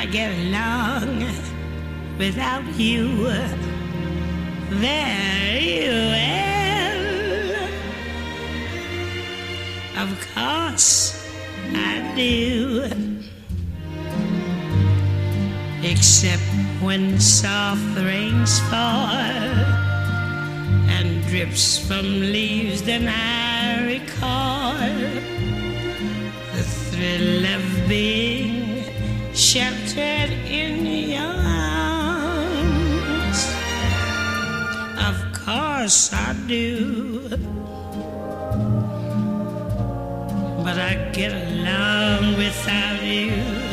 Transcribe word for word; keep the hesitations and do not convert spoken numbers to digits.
I get along without you very well. Of course I do, except when soft rains fall and drips from leaves, then I recall the thrill of being sheltered in your arms. Of course I do, but I get along without you